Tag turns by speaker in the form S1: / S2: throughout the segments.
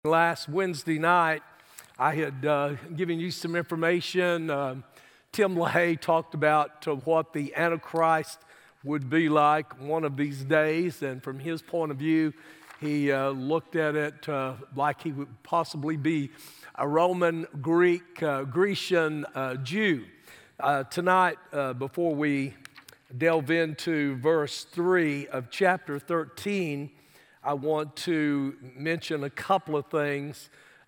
S1: Last Wednesday night, I had given you some information. Tim LaHaye talked about what the Antichrist would be like one of these days, and from his point of view, he looked at it like he would possibly be a Roman, Grecian Jew. Tonight, before we delve into verse 3 of chapter 13, I want to mention a couple of things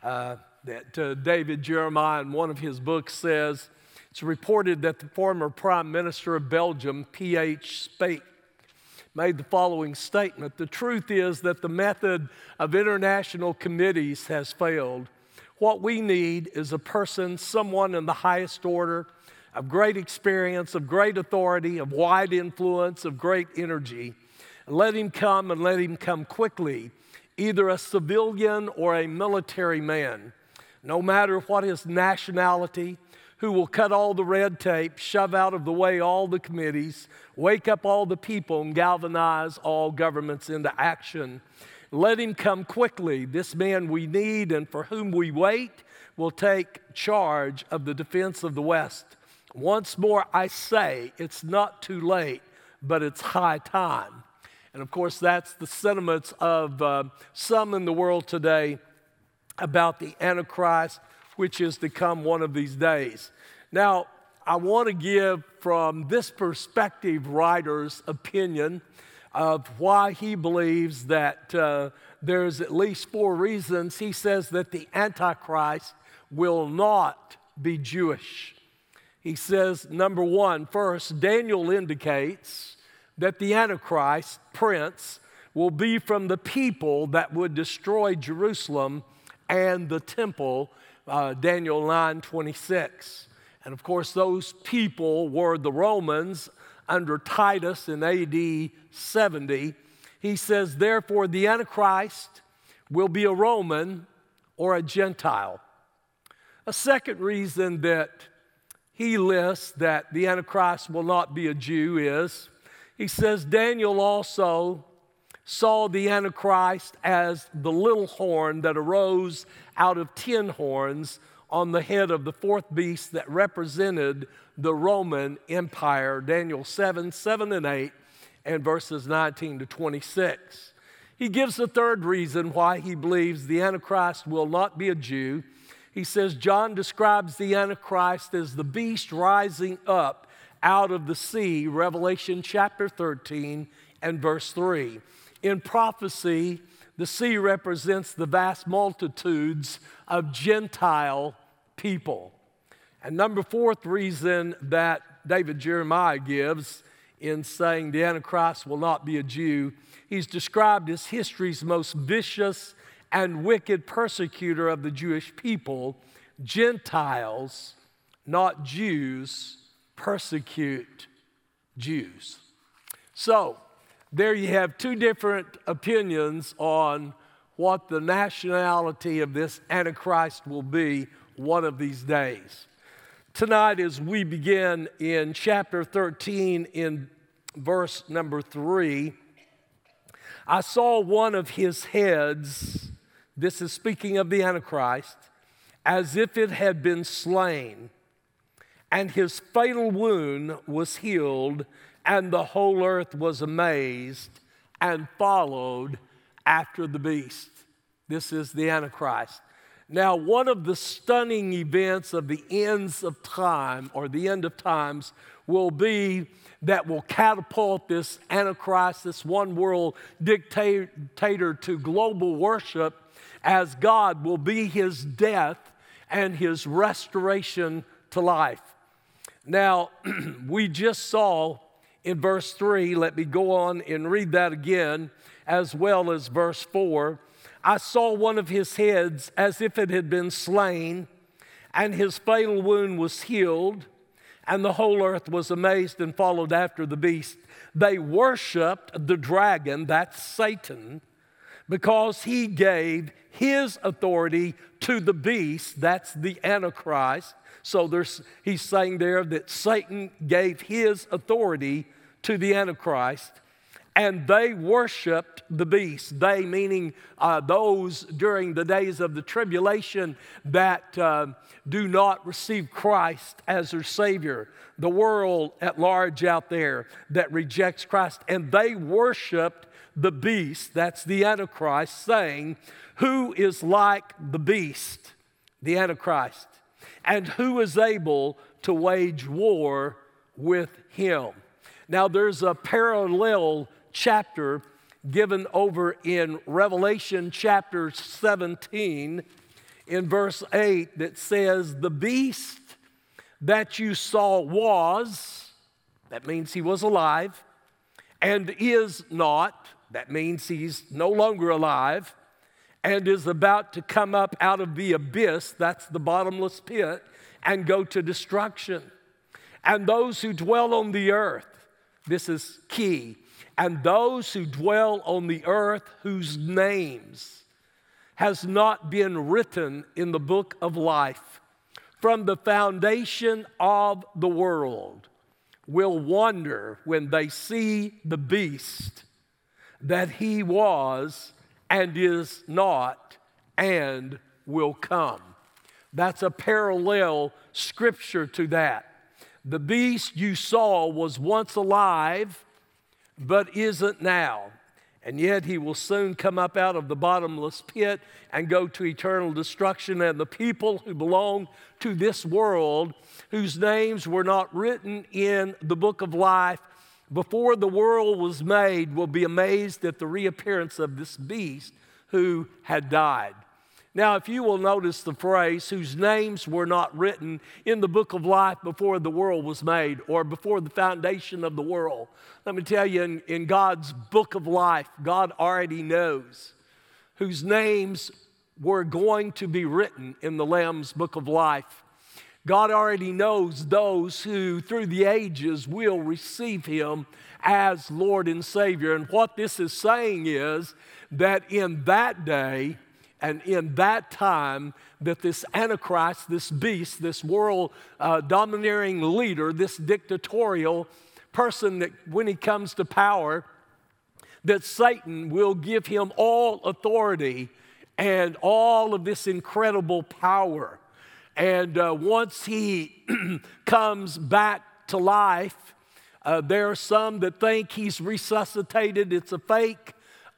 S1: that David Jeremiah in one of his books says. It's reported that the former Prime Minister of Belgium, P.H. Speyk, made the following statement: "The truth is that the method of international committees has failed. What we need is a person, someone in the highest order, of great experience, of great authority, of wide influence, of great energy. Let him come and let him come quickly, either a civilian or a military man, no matter what his nationality, who will cut all the red tape, shove out of the way all the committees, wake up all the people, and galvanize all governments into action. Let him come quickly. This man we need and for whom we wait will take charge of the defense of the West. Once more, I say, it's not too late, but it's high time." And of course, that's the sentiments of some in the world today about the Antichrist, which is to come one of these days. Now, I want to give from this perspective writer's opinion of why he believes that there's at least 4 reasons. He says that the Antichrist will not be Jewish. He says, number 1, first, Daniel indicates that the Antichrist, prince, will be from the people that would destroy Jerusalem and the temple, Daniel 9:26. And of course, those people were the Romans under Titus in AD 70. He says, therefore, the Antichrist will be a Roman or a Gentile. A second reason that he lists that the Antichrist will not be a Jew is, he says, Daniel also saw the Antichrist as the little horn that arose out of 10 horns on the head of the 4th beast that represented the Roman Empire, Daniel 7 and 8, and verses 19 to 26. He gives a third reason why he believes the Antichrist will not be a Jew. He says, John describes the Antichrist as the beast rising up out of the sea, Revelation chapter 13 and verse 3. In prophecy, the sea represents the vast multitudes of Gentile people. And number 4th reason that David Jeremiah gives in saying the Antichrist will not be a Jew, he's described as history's most vicious and wicked persecutor of the Jewish people. Gentiles, not Jews, persecute Jews. So, there you have 2 different opinions on what the nationality of this Antichrist will be one of these days. Tonight, as we begin in chapter 13 in verse number 3, I saw one of his heads, this is speaking of the Antichrist, as if it had been slain, and his fatal wound was healed, and the whole earth was amazed and followed after the beast. This is the Antichrist. Now, one of the stunning events of the ends of time, or the end of times, will be that will catapult this Antichrist, this one world dictator, to global worship, as God will be his death and his restoration to life. Now, we just saw in verse 3, let me go on and read that again, as well as verse 4. I saw one of his heads as if it had been slain, and his fatal wound was healed, and the whole earth was amazed and followed after the beast. They worshiped the dragon, that's Satan, because he gave his authority to the beast, that's the Antichrist. So he's saying there that Satan gave his authority to the Antichrist, and they worshiped the beast. They meaning those during the days of the tribulation that do not receive Christ as their Savior. The world at large out there that rejects Christ. And they worshiped the beast, that's the Antichrist, saying, who is like the beast, the Antichrist, and who is able to wage war with him? Now there's a parallel chapter given over in Revelation chapter 17 in verse 8 that says, the beast that you saw was, that means he was alive, and is not, that means he's no longer alive, and is about to come up out of the abyss, that's the bottomless pit, and go to destruction. And those who dwell on the earth, this is key, and those who dwell on the earth whose names has not been written in the book of life from the foundation of the world will wonder when they see the beast that he was and is not and will come. That's a parallel scripture to that. The beast you saw was once alive, but isn't now. And yet he will soon come up out of the bottomless pit and go to eternal destruction. And the people who belong to this world, whose names were not written in the book of life before the world was made, will be amazed at the reappearance of this beast who had died. Now, if you will notice the phrase, whose names were not written in the book of life before the world was made or before the foundation of the world. Let me tell you, in God's book of life, God already knows whose names were going to be written in the Lamb's book of life. God already knows those who through the ages will receive him as Lord and Savior. And what this is saying is that in that day, and in that time, that this Antichrist, this beast, this world domineering leader, this dictatorial person, that when he comes to power, that Satan will give him all authority and all of this incredible power. And once he comes back to life, there are some that think he's resuscitated. It's a fake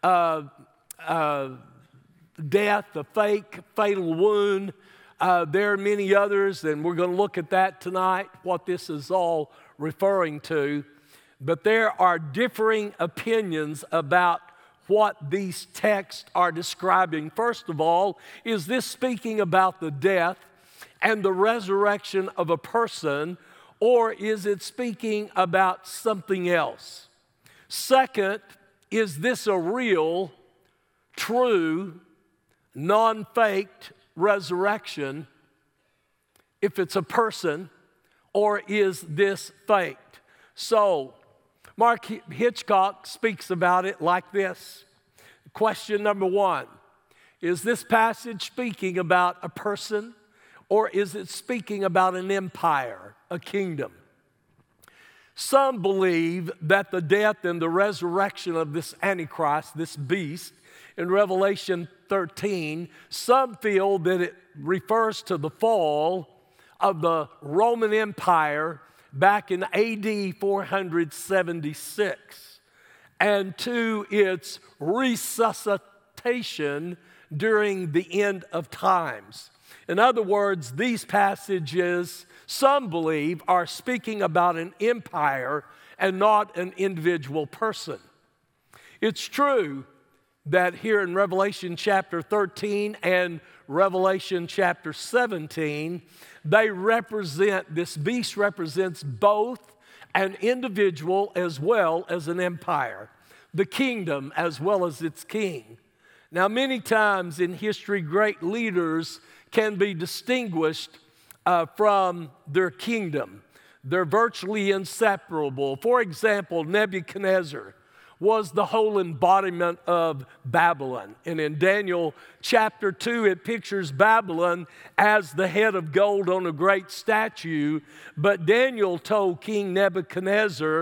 S1: death, a fake fatal wound. There are many others, and we're going to look at that tonight, what this is all referring to. But there are differing opinions about what these texts are describing. First of all, is this speaking about the death and the resurrection of a person, or is it speaking about something else? Second, is this a real, true, non-faked resurrection, if it's a person, or is this faked? So, Mark Hitchcock speaks about it like this. Question number one, is this passage speaking about a person, or is it speaking about an empire, a kingdom? Some believe that the death and the resurrection of this Antichrist, this beast, in Revelation 13, some feel that it refers to the fall of the Roman Empire back in AD 476 and to its resuscitation during the end of times. In other words, these passages, some believe, are speaking about an empire and not an individual person. It's true that here in Revelation chapter 13 and Revelation chapter 17, this beast represents both an individual as well as an empire, the kingdom as well as its king. Now, many times in history, great leaders can be distinguished from their kingdom. They're virtually inseparable. For example, Nebuchadnezzar was the whole embodiment of Babylon. And in Daniel chapter 2, it pictures Babylon as the head of gold on a great statue. But Daniel told King Nebuchadnezzar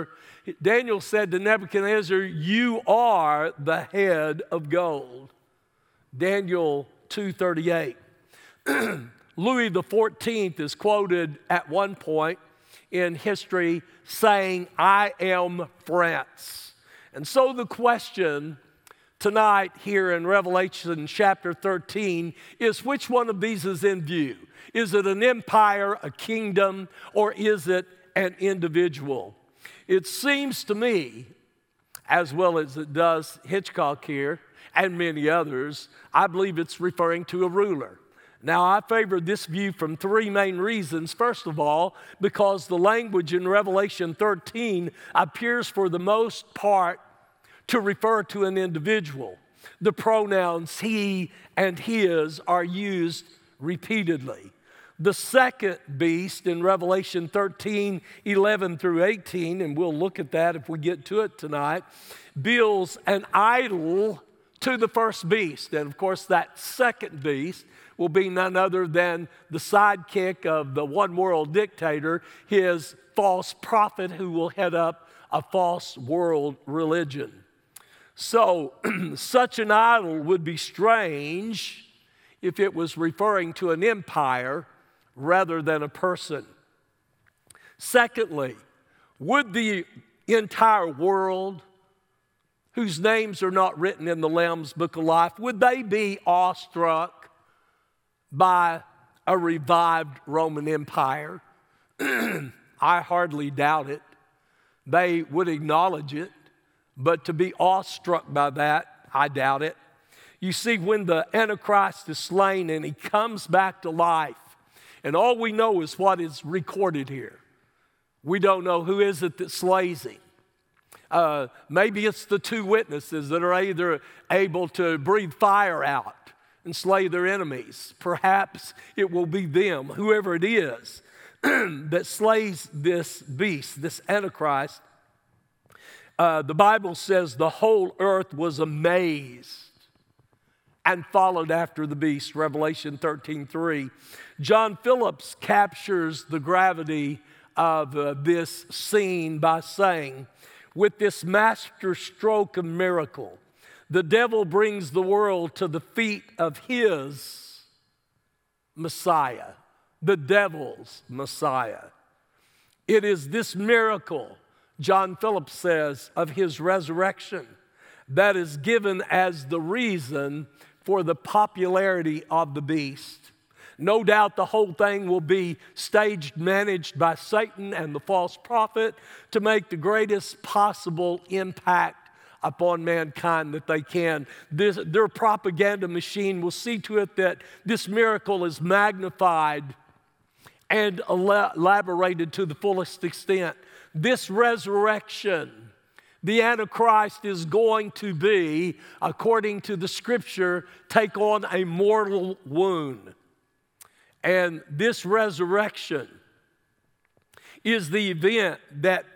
S1: Daniel said to Nebuchadnezzar, "You are the head of gold." Daniel 2:38. Louis XIV is quoted at one point in history saying, "I am France." And so the question tonight here in Revelation chapter 13 is, which one of these is in view? Is it an empire, a kingdom, or is it an individual? It seems to me, as well as it does Hitchcock here and many others, I believe it's referring to a ruler. Now, I favor this view from three main reasons. First of all, because the language in Revelation 13 appears for the most part to refer to an individual. The pronouns he and his are used repeatedly. The second beast in Revelation 13, 11 through 18, and we'll look at that if we get to it tonight, builds an idol to the first beast. And of course, that second beast will be none other than the sidekick of the one world dictator, his false prophet who will head up a false world religion. So, such an idol would be strange if it was referring to an empire rather than a person. Secondly, would the entire world, whose names are not written in the Lamb's Book of Life, would they be awestruck by a revived Roman Empire? I hardly doubt it. They would acknowledge it. But to be awestruck by that, I doubt it. You see, when the Antichrist is slain and he comes back to life, and all we know is what is recorded here. We don't know who is it that slays him. Maybe it's the two witnesses that are either able to breathe fire out and slay their enemies. Perhaps it will be them, whoever it is, that slays this beast, this Antichrist. The Bible says the whole earth was amazed and followed after the beast, Revelation 13:3. John Phillips captures the gravity of this scene by saying, with this master stroke of miracle, the devil brings the world to the feet of his Messiah, the devil's Messiah. It is this miracle, John Phillips says, of his resurrection that is given as the reason for the popularity of the beast. No doubt the whole thing will be staged, managed by Satan and the false prophet to make the greatest possible impact upon mankind that they can. Their propaganda machine will see to it that this miracle is magnified and elaborated to the fullest extent. This resurrection, the Antichrist is going to be, according to the Scripture, take on a mortal wound. And this resurrection is the event that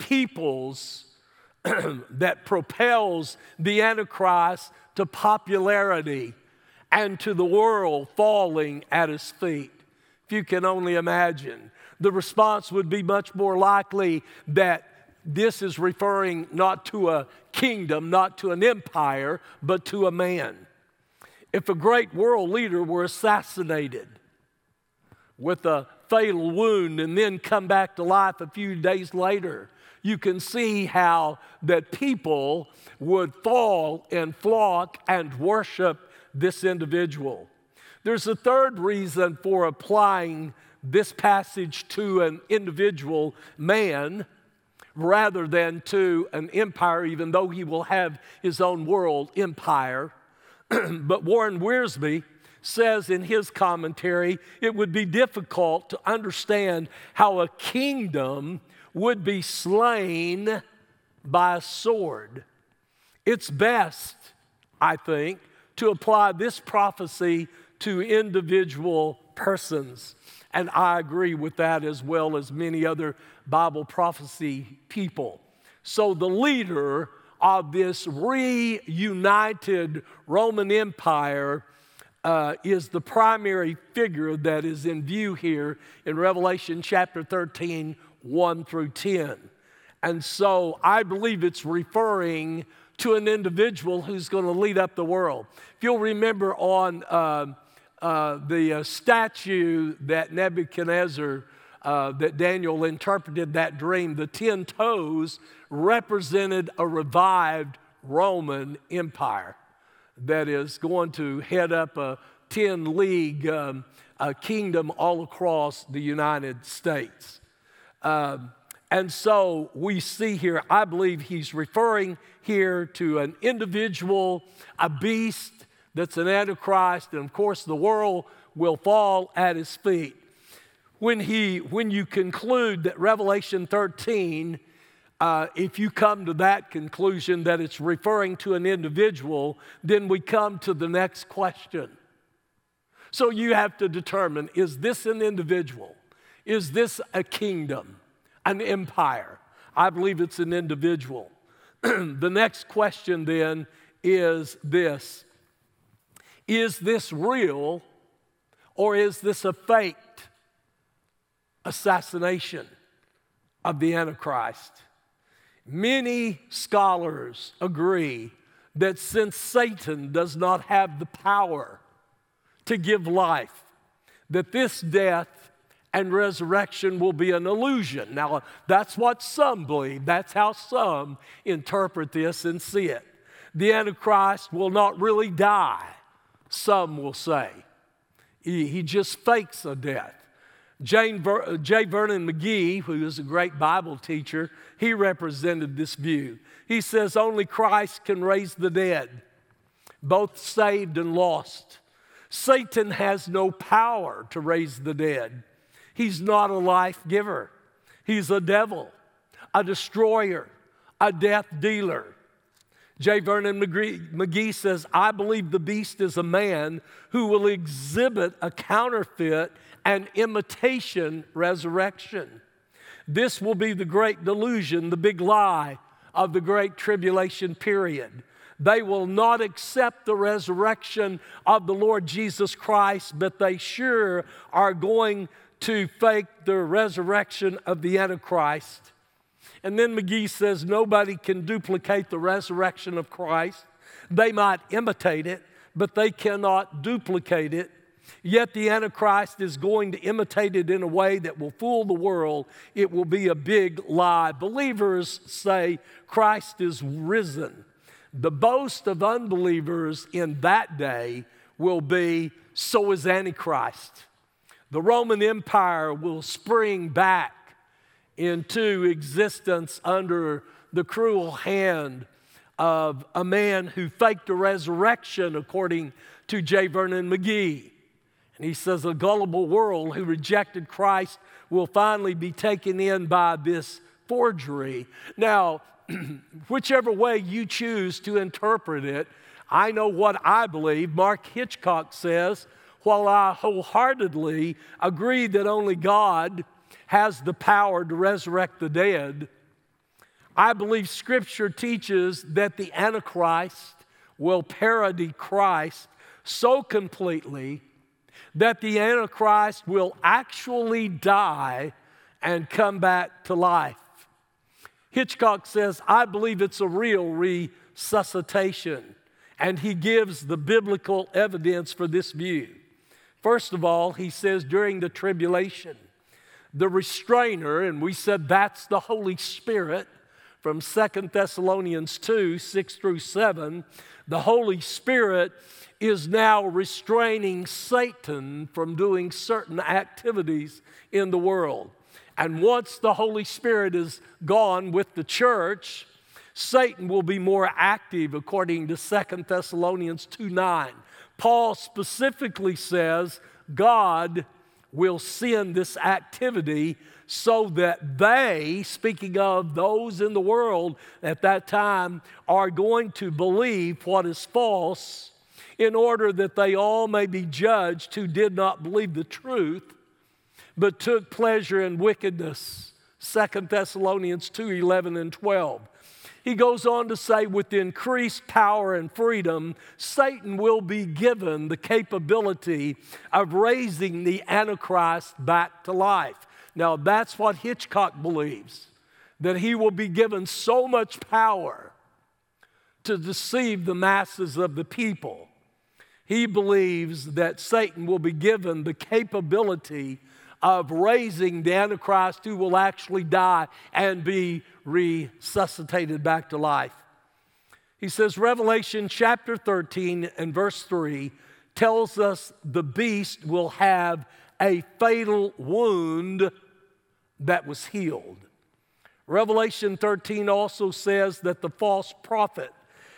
S1: that propels the Antichrist to popularity and to the world falling at his feet. If you can only imagine, the response would be much more likely that this is referring not to a kingdom, not to an empire, but to a man. If a great world leader were assassinated with a fatal wound and then come back to life a few days later, you can see how that people would fall and flock and worship this individual. There's a third reason for applying this passage to an individual man rather than to an empire, even though he will have his own world empire. But Warren Wiersbe says in his commentary, it would be difficult to understand how a kingdom would be slain by a sword. It's best, I think, to apply this prophecy to individual persons. And I agree with that, as well as many other Bible prophecy people. So the leader of this reunited Roman Empire is the primary figure that is in view here in Revelation chapter 13, 1 through 10. And so I believe it's referring to an individual who's going to lead up the world. If you'll remember on the statue that Nebuchadnezzar, that Daniel interpreted that dream, the 10 toes represented a revived Roman Empire that is going to head up a 10-league kingdom all across the United States. And so we see here, I believe he's referring here to an individual, a beast that's an Antichrist, and of course the world will fall at his feet. When you conclude that Revelation 13, if you come to that conclusion that it's referring to an individual, then we come to the next question. So you have to determine, is this an individual? Is this a kingdom, an empire? I believe it's an individual. The next question then is this: is this real, or is this a faked assassination of the Antichrist? Many scholars agree that since Satan does not have the power to give life, that this death and resurrection will be an illusion. Now, that's what some believe. That's how some interpret this and see it. The Antichrist will not really die, some will say. He just fakes a death. J. Vernon McGee, who is a great Bible teacher, he represented this view. He says only Christ can raise the dead, both saved and lost. Satan has no power to raise the dead. He's not a life giver. He's a devil, a destroyer, a death dealer. J. Vernon McGee says, I believe the beast is a man who will exhibit a counterfeit and imitation resurrection. This will be the great delusion, the big lie of the great tribulation period. They will not accept the resurrection of the Lord Jesus Christ, but they sure are going to fake the resurrection of the Antichrist. And then McGee says nobody can duplicate the resurrection of Christ. They might imitate it, but they cannot duplicate it. Yet the Antichrist is going to imitate it in a way that will fool the world. It will be a big lie. Believers say Christ is risen. The boast of unbelievers in that day will be, so is Antichrist. The Roman Empire will spring back into existence under the cruel hand of a man who faked a resurrection, according to J. Vernon McGee. And he says a gullible world who rejected Christ will finally be taken in by this forgery. Now, whichever way you choose to interpret it, I know what I believe. Mark Hitchcock says, while I wholeheartedly agree that only God has the power to resurrect the dead, I believe Scripture teaches that the Antichrist will parody Christ so completely that the Antichrist will actually die and come back to life. Hitchcock says, I believe it's a real resuscitation, and he gives the biblical evidence for this view. First of all, he says during the tribulation, the restrainer, and we said that's the Holy Spirit from 2 Thessalonians 2, 6 through 7, the Holy Spirit is now restraining Satan from doing certain activities in the world. And once the Holy Spirit is gone with the church, Satan will be more active, according to 2 Thessalonians 2:9. Paul specifically says God will send this activity so that they, speaking of those in the world at that time, are going to believe what is false, in order that they all may be judged who did not believe the truth, but took pleasure in wickedness. 2 Thessalonians 2:11 and 12. He goes on to say, with increased power and freedom, Satan will be given the capability of raising the Antichrist back to life. Now, that's what Hitchcock believes, that he will be given so much power to deceive the masses of the people. He believes that Satan will be given the capability of raising the Antichrist, who will actually die and be resuscitated back to life. He says Revelation chapter 13 and verse 3 tells us the beast will have a fatal wound that was healed. Revelation 13 also says that the false prophet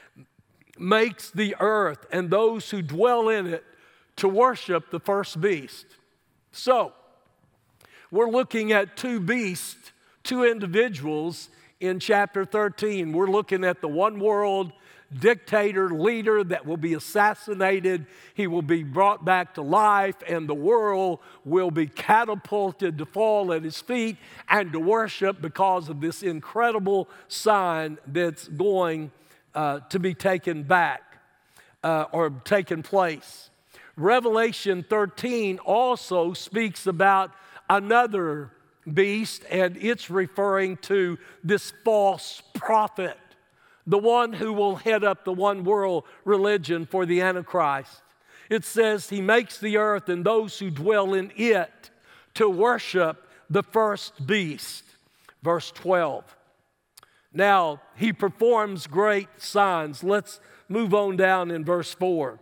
S1: makes the earth and those who dwell in it to worship the first beast. So, we're looking at two beasts, two individuals in chapter 13. We're looking at the one world dictator, leader that will be assassinated. He will be brought back to life, and the world will be catapulted to fall at his feet and to worship because of this incredible sign that's going to be taken back or taken place. Revelation 13 also speaks about another beast, and it's referring to this false prophet, the one who will head up the one world religion for the Antichrist. It says he makes the earth and those who dwell in it to worship the first beast. Verse 12. Now, he performs great signs. Let's move on down in verse 4.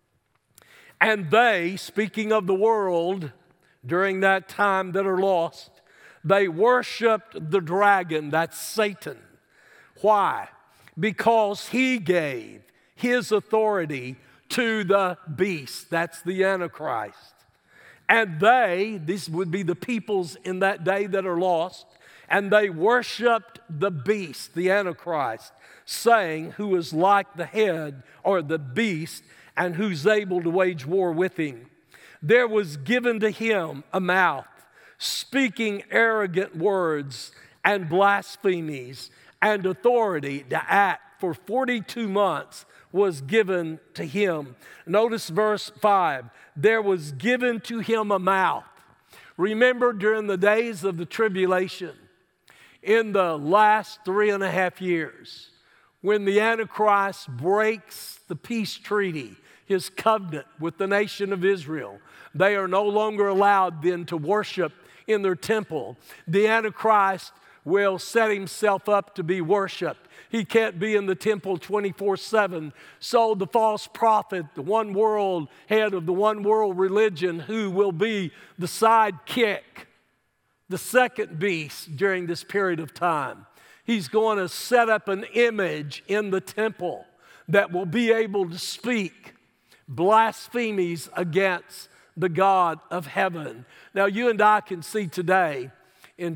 S1: And they, speaking of the world during that time that are lost, they worshiped the dragon, that's Satan. Why? Because he gave his authority to the beast, that's the Antichrist. And they, these would be the peoples in that day that are lost, and they worshiped the beast, the Antichrist, saying, who is like the head or the beast, and who's able to wage war with him. There was given to him a mouth, speaking arrogant words and blasphemies, and authority to act for 42 months was given to him. Notice verse 5. There was given to him a mouth. Remember, during the days of the tribulation, in the last 3.5 years, when the Antichrist breaks the peace treaty, his covenant with the nation of Israel, they are no longer allowed then to worship in their temple. The Antichrist will set himself up to be worshiped. He can't be in the temple 24/7. So the false prophet, the one world head of the one world religion, who will be the sidekick, the second beast during this period of time, he's going to set up an image in the temple that will be able to speak blasphemies against the God of heaven. Now, you and I can see today in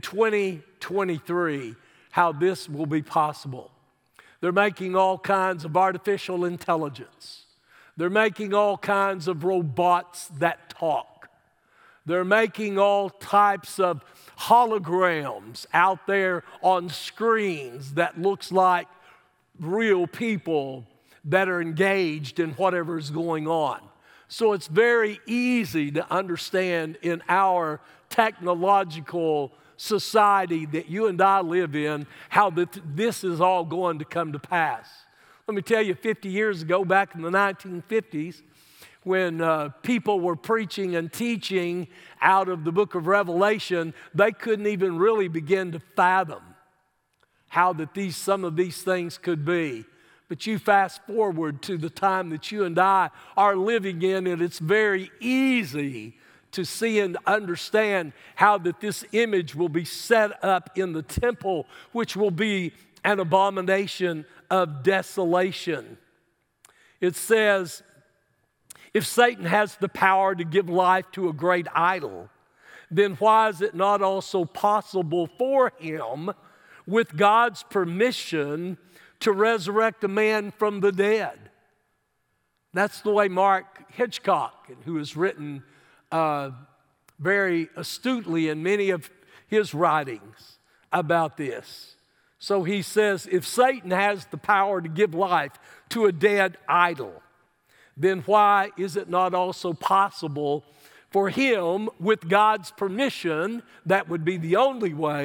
S1: 2023 how this will be possible. They're making all kinds of artificial intelligence. They're making all kinds of robots that talk. They're making all types of holograms out there on screens that looks like real people that are engaged in whatever is going on. So it's very easy to understand in our technological society that you and I live in how this is all going to come to pass. Let me tell you, 50 years ago, back in the 1950s, when people were preaching and teaching out of the book of Revelation, they couldn't even really begin to fathom how that some of these things could be. But you fast forward to the time that you and I are living in, and it's very easy to see and understand how that this image will be set up in the temple, which will be an abomination of desolation. It says, if Satan has the power to give life to a great idol, then why is it not also possible for him, with God's permission, to resurrect a man from the dead? That's the way Mark Hitchcock, who has written very astutely in many of his writings about this. So he says, if Satan has the power to give life to a dead idol, then why is it not also possible for him, with God's permission, that would be the only way,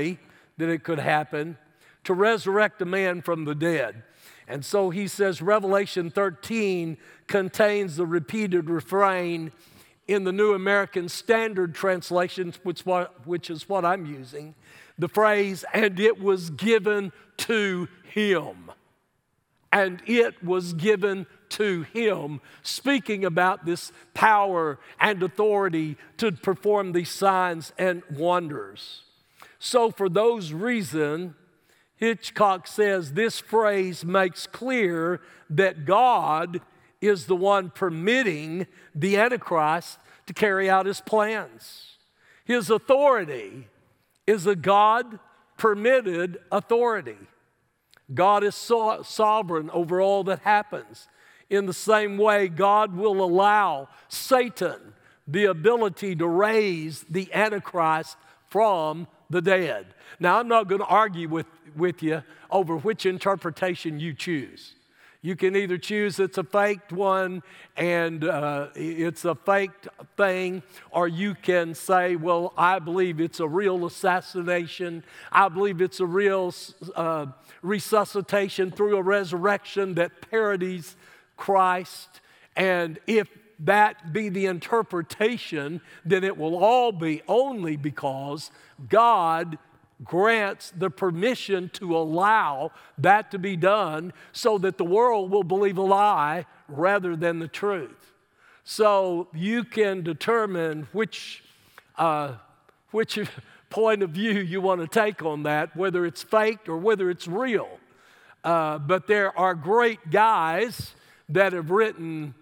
S1: that it could happen, to resurrect a man from the dead. And so he says Revelation 13 contains the repeated refrain in the New American Standard Translation, which is what I'm using, the phrase, "and it was given to him." And it was given to him, speaking about this power and authority to perform these signs and wonders. So for those reasons, Hitchcock says this phrase makes clear that God is the one permitting the Antichrist to carry out his plans. His authority is a God-permitted authority. God is sovereign over all that happens. In the same way, God will allow Satan the ability to raise the Antichrist from the dead. Now, I'm not going to argue with you over which interpretation you choose. You can either choose it's a faked one and it's a faked thing, or you can say, well, I believe it's a real assassination. I believe it's a real resuscitation through a resurrection that parodies Christ. And if that be the interpretation, then it will all be only because God grants the permission to allow that to be done so that the world will believe a lie rather than the truth. So you can determine which point of view you want to take on that, whether it's faked or whether it's real. But there are great guys that have written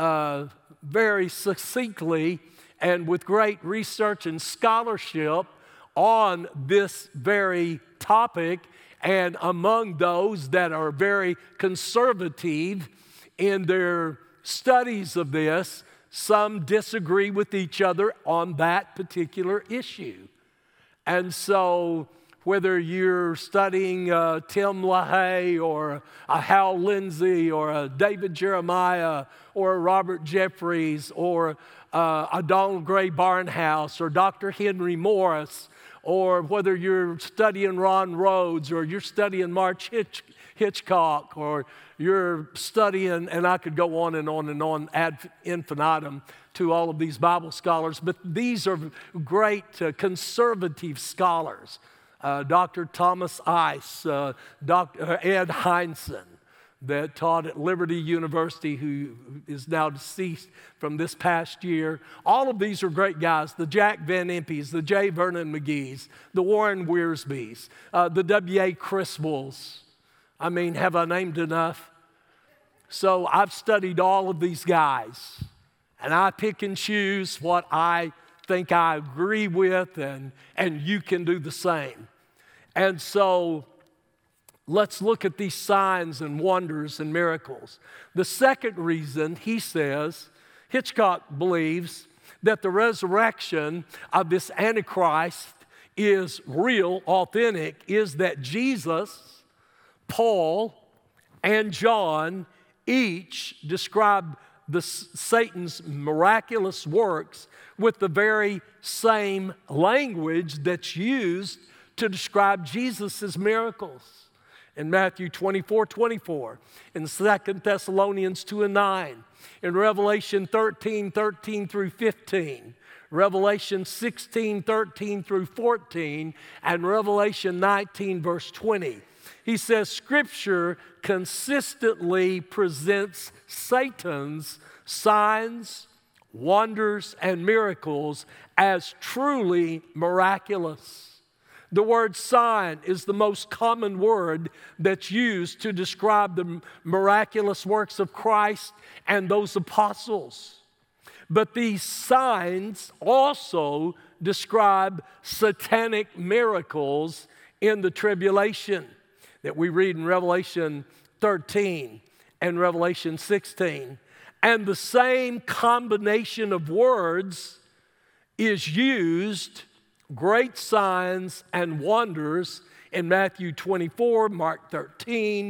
S1: very succinctly and with great research and scholarship on this very topic, and among those that are very conservative in their studies of this, some disagree with each other on that particular issue. And so whether you're studying Tim LaHaye or a Hal Lindsey or a David Jeremiah or a Robert Jeffries or a Donald Gray Barnhouse or Dr. Henry Morris, or whether you're studying Ron Rhodes or you're studying March Hitchcock, or you're studying, and I could go on and on and on ad infinitum to all of these Bible scholars, but these are great conservative scholars. Dr. Thomas Ice, Dr. Ed Hindson, that taught at Liberty University, who is now deceased from this past year. All of these are great guys. The Jack Van Impe's, the J. Vernon McGee's, the Warren Wiersbe's, the W.A. Criswells. I mean, have I named enough? So I've studied all of these guys, and I pick and choose what I think I agree with, and you can do the same. And so let's look at these signs and wonders and miracles. The second reason, he says, Hitchcock believes that the resurrection of this Antichrist is real, authentic, is that Jesus, Paul, and John each describe Satan's miraculous works with the very same language that's used to describe Jesus' miracles. In Matthew 24:24, in 2 Thessalonians 2:9, in Revelation 13:13 through 15, Revelation 16:13 through 14, and Revelation 19, verse 20. He says Scripture consistently presents Satan's signs, wonders, and miracles as truly miraculous. The word sign is the most common word that's used to describe the miraculous works of Christ and those apostles. But these signs also describe satanic miracles in the tribulation that we read in Revelation 13 and Revelation 16. And the same combination of words is used, great signs and wonders, in Matthew 24, Mark 13,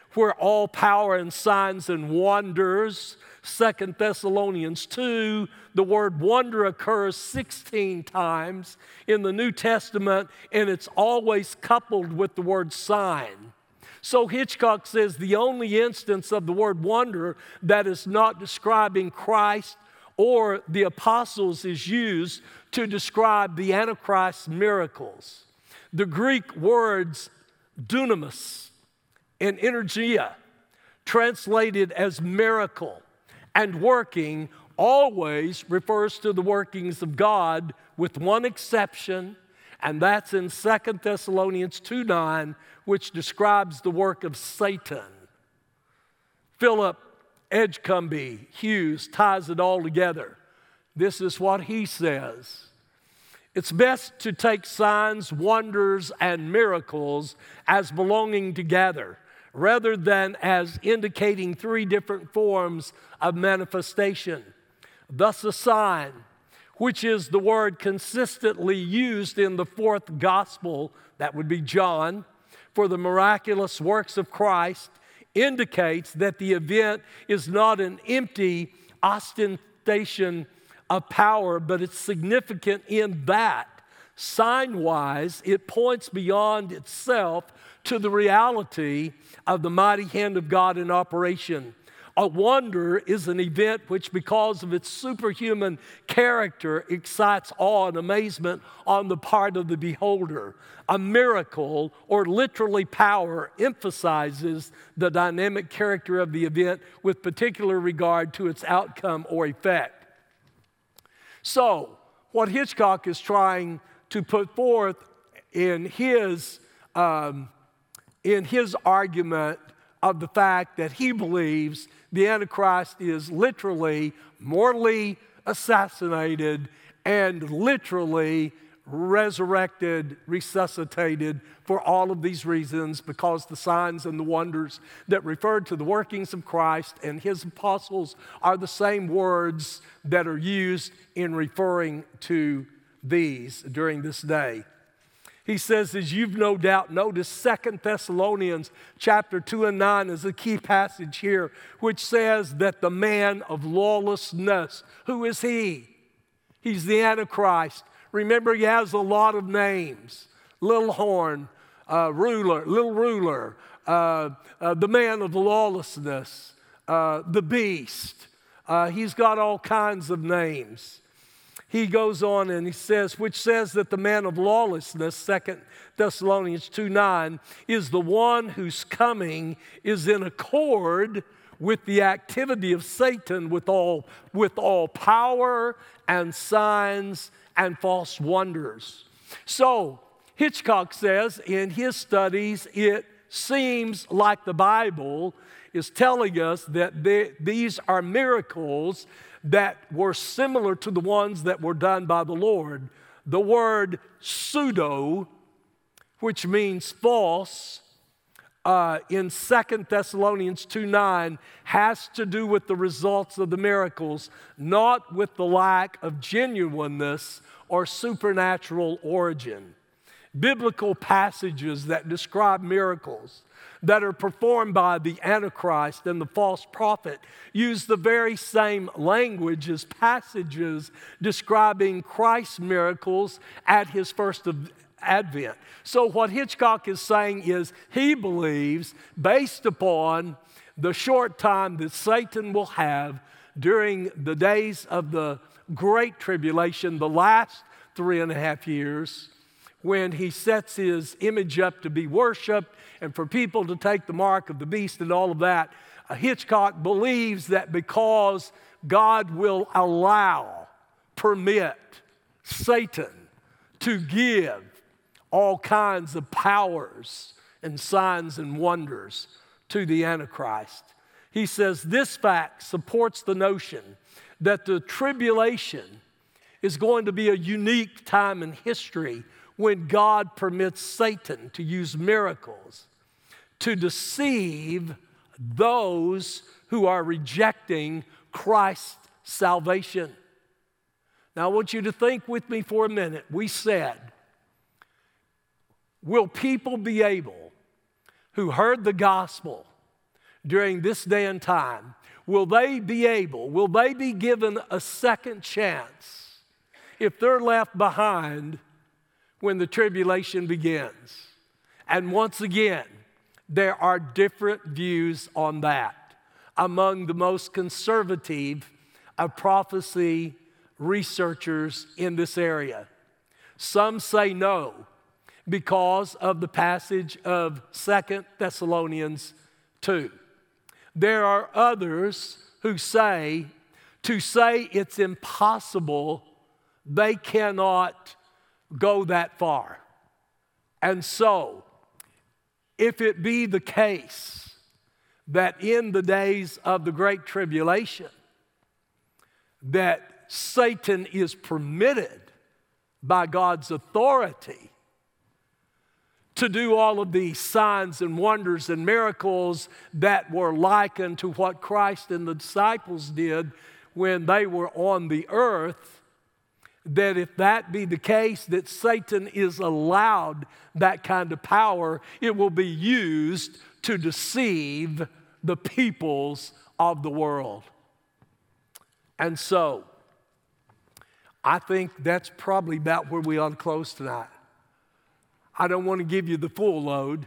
S1: where all power and signs and wonders. 2 Thessalonians 2, the word wonder occurs 16 times in the New Testament, and it's always coupled with the word sign. So Hitchcock says the only instance of the word wonder that is not describing Christ or the apostles is used to describe the Antichrist's miracles. The Greek words dunamis and energia, translated as miracle and working, always refers to the workings of God, with one exception, and that's in 2 Thessalonians 2:9, which describes the work of Satan. Philip Edgecumbe Hughes ties it all together. This is what he says. It's best to take signs, wonders, and miracles as belonging together, rather than as indicating three different forms of manifestation. Thus, a sign, which is the word consistently used in the fourth gospel, that would be John, for the miraculous works of Christ, indicates that the event is not an empty ostentation of power, but it's significant in that, sign-wise, it points beyond itself to the reality of the mighty hand of God in operation. A wonder is an event which, because of its superhuman character, excites awe and amazement on the part of the beholder. A miracle, or literally power, emphasizes the dynamic character of the event with particular regard to its outcome or effect. So, what Hitchcock is trying to put forth in his argument of the fact that he believes the Antichrist is literally mortally assassinated and literally resurrected, resuscitated for all of these reasons, because the signs and the wonders that refer to the workings of Christ and his apostles are the same words that are used in referring to these during this day. He says, as you've no doubt noticed, 2 Thessalonians chapter 2 and 9 is a key passage here, which says that the man of lawlessness, who is he? He's the Antichrist. Remember, he has a lot of names. Little horn, ruler, little ruler, the man of lawlessness, the beast. He's got all kinds of names. He goes on and he says, which says that the man of lawlessness, 2 Thessalonians 2:9, is the one whose coming is in accord with the activity of Satan with all power and signs and false wonders. So, Hitchcock says in his studies, it seems like the Bible is telling us that these are miracles that were similar to the ones that were done by the Lord. The word pseudo, which means false, in 2 Thessalonians 2:9 has to do with the results of the miracles, not with the lack of genuineness or supernatural origin. Biblical passages that describe miracles that are performed by the Antichrist and the false prophet use the very same language as passages describing Christ's miracles at his first advent. So what Hitchcock is saying is he believes, based upon the short time that Satan will have during the days of the Great Tribulation, the last 3.5 years, when he sets his image up to be worshiped and for people to take the mark of the beast and all of that, Hitchcock believes that because God will permit Satan to give all kinds of powers and signs and wonders to the Antichrist. He says this fact supports the notion that the tribulation is going to be a unique time in history when God permits Satan to use miracles to deceive those who are rejecting Christ's salvation. Now, I want you to think with me for a minute. We said, will people be able, who heard the gospel, during this day and time, will they be given a second chance if they're left behind when the tribulation begins? And once again, there are different views on that among the most conservative of prophecy researchers in this area. Some say no because of the passage of 2 Thessalonians 2. There are others who say it's impossible, they cannot go that far. And so, if it be the case that in the days of the Great Tribulation, that Satan is permitted by God's authority to do all of these signs and wonders and miracles that were likened to what Christ and the disciples did when they were on the earth, that if that be the case, that Satan is allowed that kind of power, it will be used to deceive the peoples of the world. And so, I think that's probably about where we ought to close tonight. I don't want to give you the full load,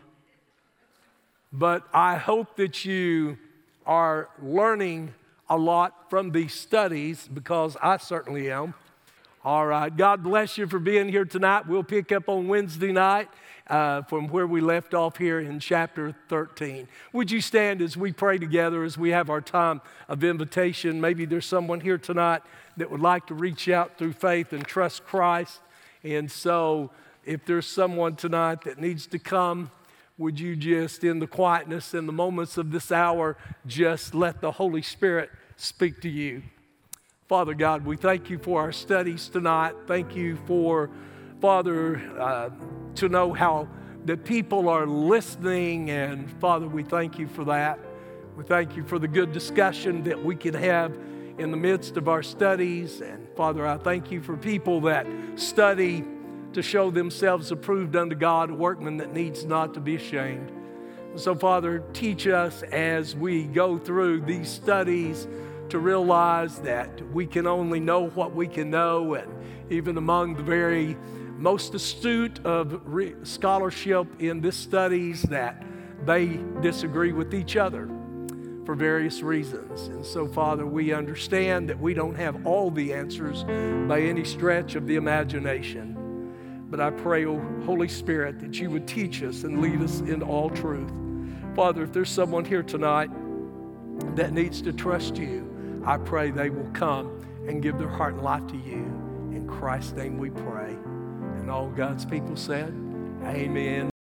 S1: but I hope that you are learning a lot from these studies, because I certainly am. All right, God bless you for being here tonight. We'll pick up on Wednesday night from where we left off here in chapter 13. Would you stand as we pray together as we have our time of invitation? Maybe there's someone here tonight that would like to reach out through faith and trust Christ. And so if there's someone tonight that needs to come, would you just, in the quietness and the moments of this hour, just let the Holy Spirit speak to you? Father God, we thank you for our studies tonight. Thank you for, Father, to know how the people are listening. And Father, we thank you for that. We thank you for the good discussion that we can have in the midst of our studies. And Father, I thank you for people that study to show themselves approved unto God, a workman that needs not to be ashamed. So Father, teach us as we go through these studies to realize that we can only know what we can know, and even among the very most astute of scholarship in this studies, that they disagree with each other for various reasons. And so, Father, we understand that we don't have all the answers by any stretch of the imagination. But I pray, oh Holy Spirit, that you would teach us and lead us in all truth. Father, if there's someone here tonight that needs to trust you, I pray they will come and give their heart and life to you. In Christ's name we pray. And all God's people said, amen.